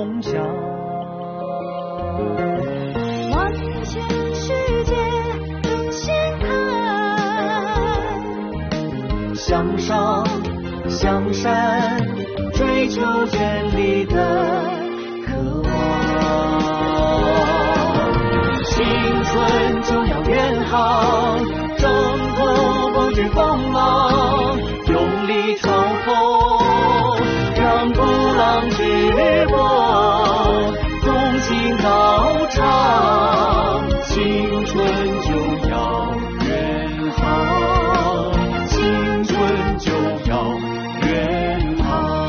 梦想。 万千世界更显看， 向上向善，追求真理的渴望。青春就要远航，挣脱不惧风浪，用力冲锋，让鼓浪之波纵情高唱。青春就要远航，青春就要远航。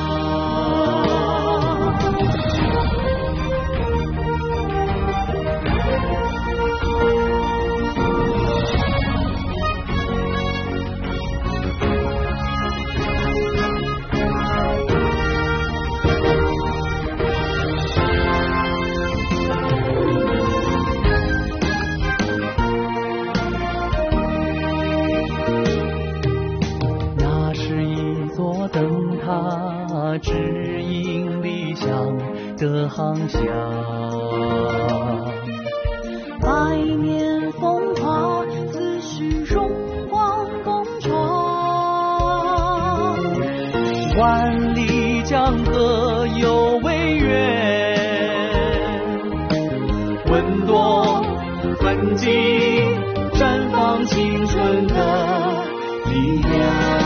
那是一座灯塔，指引理想的航向。 百年风华自是荣光共创， 万里江河有为源，稳夺奋进，绽放青春的力量。